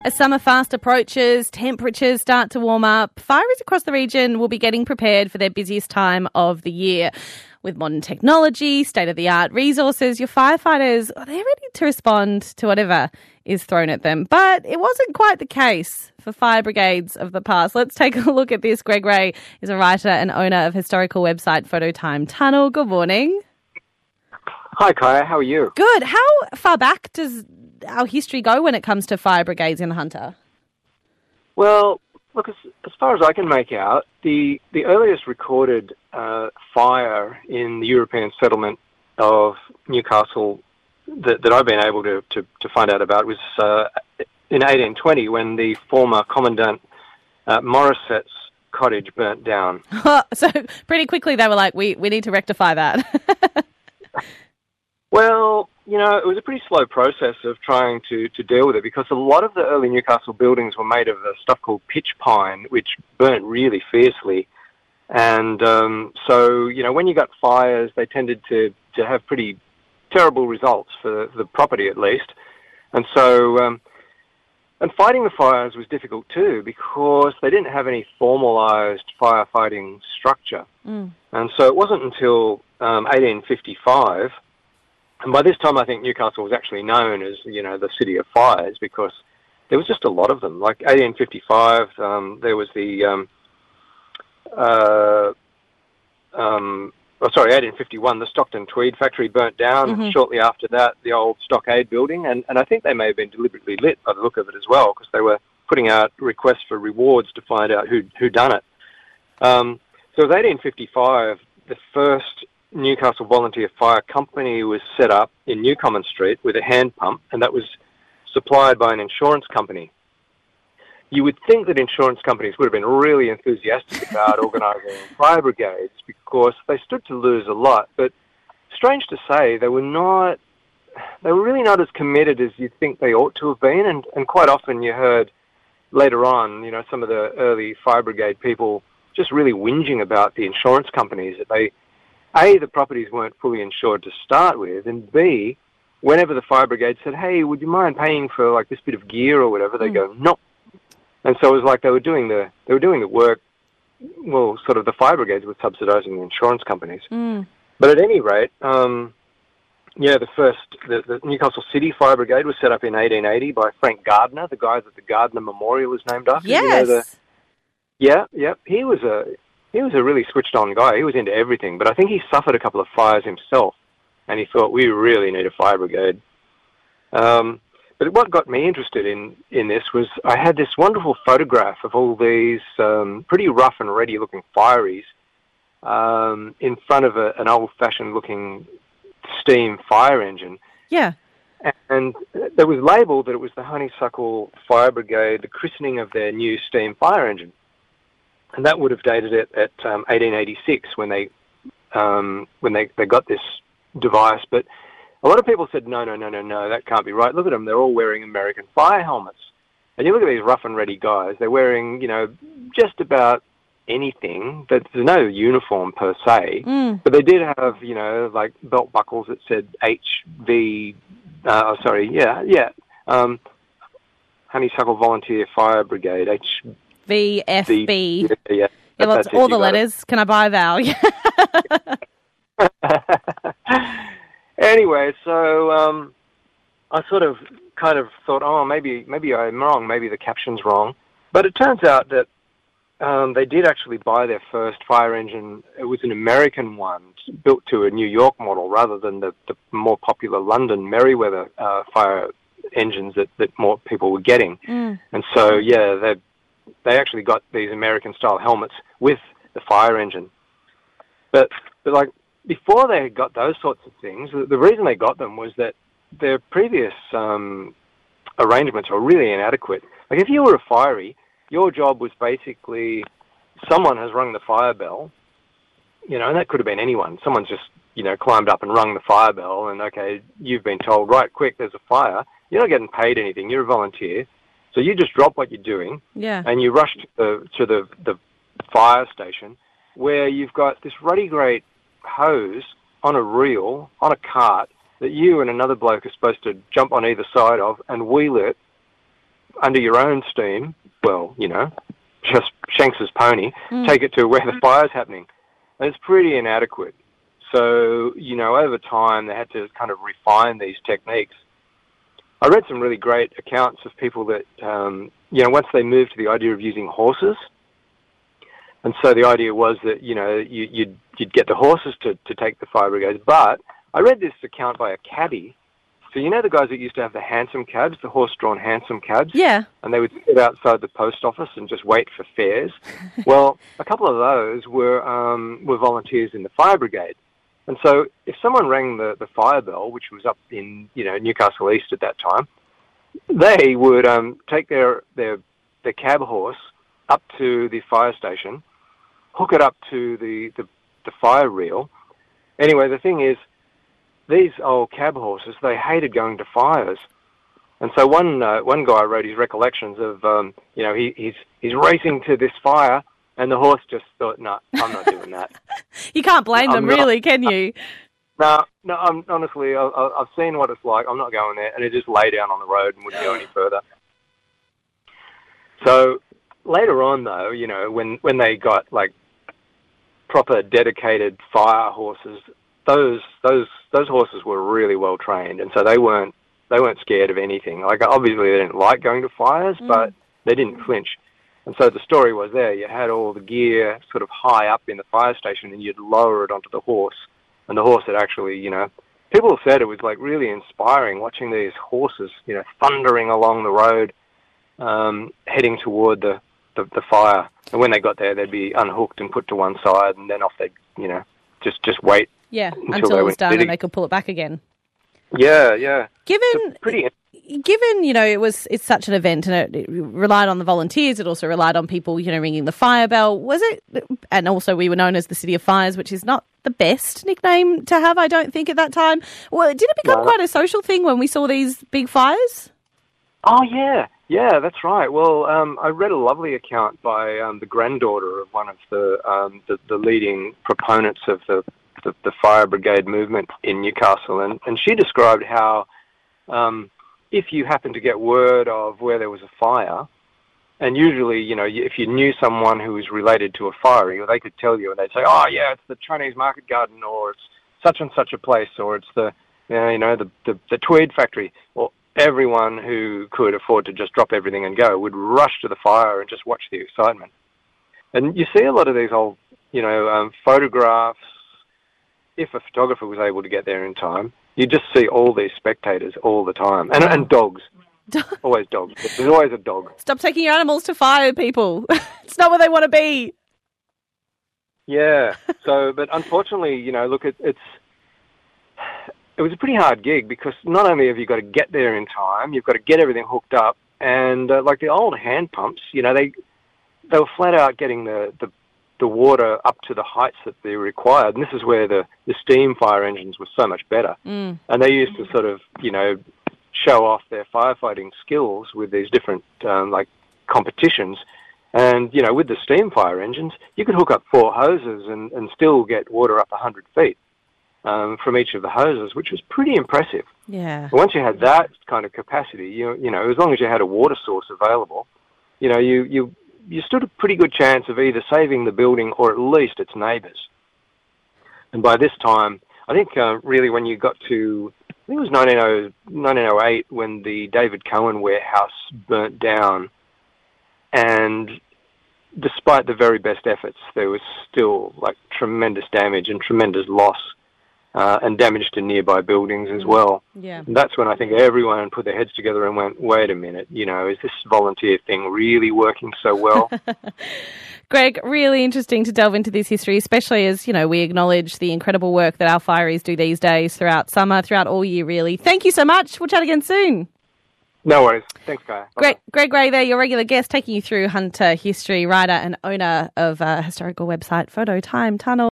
As summer fast approaches, temperatures start to warm up, fireys across the region will be getting prepared for their busiest time of the year. With modern technology, state-of-the-art resources, your firefighters, they're ready to respond to whatever is thrown at them. But it wasn't quite the case for fire brigades of the past. Let's take a look at this. Greg Ray is a writer and owner of historical website Phototime Tunnel. Good morning. Hi, Kaya. How are you? Good. How far back does our history go when it comes to fire brigades in the Hunter? Well, look, as far as I can make out, the earliest recorded fire in the European settlement of Newcastle that I've been able to find out about was in 1820 when the former Commandant Morisset's cottage burnt down. So pretty quickly they were like, we need to rectify that. Well, you know, it was a pretty slow process of trying to deal with it because a lot of the early Newcastle buildings were made of a stuff called pitch pine, which burnt really fiercely. And so, you know, when you got fires, they tended to have pretty terrible results for the property at least. And so, and fighting the fires was difficult too because they didn't have any formalised firefighting structure. And so it wasn't until 1855. And by this time, I think Newcastle was actually known as, you know, the city of fires because there was just a lot of them. Like 1855, there was the, 1851, the Stockton Tweed factory burnt down. Shortly after that, the old Stockade building. And I think they may have been deliberately lit by the look of it as well because they were putting out requests for rewards to find out who done it. So it was 1855, the first Newcastle Volunteer Fire Company was set up in Newcommon Street with a hand pump, and that was supplied by an insurance company. You would think that insurance companies would have been really enthusiastic about organising fire brigades because they stood to lose a lot, but strange to say, they were really not as committed as you'd think they ought to have been, and quite often you heard later on, you know, some of the early fire brigade people just really whinging about the insurance companies that A, the properties weren't fully insured to start with, and B, whenever the fire brigade said, hey, would you mind paying for like this bit of gear or whatever, they go, nope. And so it was like they were doing the work, well, sort of the fire brigades were subsidising the insurance companies. But at any rate, the Newcastle City Fire Brigade was set up in 1880 by Frank Gardner, the guy that the Gardner Memorial is named after. Yes. You know, He was a really switched-on guy. He was into everything, but I think he suffered a couple of fires himself, and he thought, we really need a fire brigade. But what got me interested in this was I had this wonderful photograph of all these pretty rough and ready-looking fireys in front of an old-fashioned-looking steam fire engine. Yeah. And there was labelled that it was the Honeysuckle Fire Brigade, the christening of their new steam fire engine. And that would have dated it at 1886 when they got this device. But a lot of people said, no, that can't be right. Look at them, they're all wearing American fire helmets. And you look at these rough and ready guys, they're wearing, you know, just about anything. There's no uniform per se, but they did have, you know, like belt buckles that said Honeysuckle Volunteer Fire Brigade, VFB. Yeah, that's all the letters. Can I buy a vowel? Anyway, so I sort of kind of thought, oh, maybe I'm wrong, maybe the caption's wrong. But it turns out that they did actually buy their first fire engine. It was an American one, built to a New York model rather than the more popular London Merryweather fire engines that more people were getting. And so, yeah, they actually got these American-style helmets with the fire engine. But like, before they got those sorts of things, the reason they got them was that their previous arrangements were really inadequate. Like, if you were a firey, your job was basically someone has rung the fire bell, you know, and that could have been anyone. Someone's just, you know, climbed up and rung the fire bell, and, okay, you've been told, right, quick, there's a fire. You're not getting paid anything. You're a volunteer. So you just drop what you're doing, and you rush to the fire station where you've got this ruddy great hose on a reel, on a cart, that you and another bloke are supposed to jump on either side of and wheel it under your own steam, well, just Shanks's pony, take it to where the fire's happening. And it's pretty inadequate. So, over time they had to kind of refine these techniques. I read some really great accounts of people that, once they moved to the idea of using horses, and so the idea was that, you'd get the horses to take the fire brigades. But I read this account by a cabbie. So the guys that used to have the hansom cabs, the horse-drawn hansom cabs? Yeah. And they would sit outside the post office and just wait for fares. Well, a couple of those were volunteers in the fire brigade. And so if someone rang the fire bell, which was up in, Newcastle East at that time, they would take their cab horse up to the fire station, hook it up to the fire reel. Anyway, the thing is, these old cab horses, they hated going to fires. And so one guy wrote his recollections of, he's racing to this fire, and the horse just thought, no, I'm not doing that. You can't blame them, really, can you? No, honestly, I've seen what it's like. I'm not going there. And it just lay down on the road and wouldn't go any further. So later on, though, when they got, proper dedicated fire horses, those horses were really well trained, and so they weren't scared of anything. Obviously they didn't like going to fires, but they didn't flinch. And so the story was there. You had all the gear sort of high up in the fire station, and you'd lower it onto the horse, and the horse had actually, people said it was really inspiring watching these horses, thundering along the road, heading toward the fire. And when they got there, they'd be unhooked and put to one side, and then off they'd, just wait. Yeah, until it was done and they could pull it back again. Yeah. Given it's such an event and it relied on the volunteers, it also relied on people, ringing the fire bell. Was it, and also we were known as the City of Fires, which is not the best nickname to have, I don't think, at that time. Well, did it become quite a social thing when we saw these big fires? Oh, yeah. Yeah, that's right. Well, I read a lovely account by the granddaughter of one of the leading proponents of the fire brigade movement in Newcastle, and she described how if you happen to get word of where there was a fire, and usually, if you knew someone who was related to a fire, they could tell you, and they'd say, oh, yeah, it's the Chinese market garden, or it's such and such a place, or it's the Tweed factory, or everyone who could afford to just drop everything and go would rush to the fire and just watch the excitement. And you see a lot of these old, photographs. If a photographer was able to get there in time, you just see all these spectators all the time. And dogs. Always dogs. There's always a dog. Stop taking your animals to fire, people. It's not where they want to be. Yeah. So, but unfortunately, look, it was a pretty hard gig because not only have you got to get there in time, you've got to get everything hooked up. And like the old hand pumps, they were flat out getting the water up to the heights that they required. And this is where the steam fire engines were so much better. And they used to sort of, show off their firefighting skills with these different, competitions. And, with the steam fire engines, you could hook up 4 hoses and still get water up 100 feet from each of the hoses, which was pretty impressive. Yeah. And once you had that kind of capacity, as long as you had a water source available, you stood a pretty good chance of either saving the building or at least its neighbours. And by this time, I think really when you got to, I think it was 1908 when the David Cohen warehouse burnt down, and despite the very best efforts, there was still tremendous damage and tremendous loss. And damage to nearby buildings as well. Yeah. And that's when I think everyone put their heads together and went, wait a minute, is this volunteer thing really working so well? Greg, really interesting to delve into this history, especially as, we acknowledge the incredible work that our fireys do these days throughout summer, throughout all year, really. Thank you so much. We'll chat again soon. No worries. Thanks, Guy. Greg Gray there, your regular guest, taking you through Hunter history, writer and owner of a historical website, Photo Time Tunnel.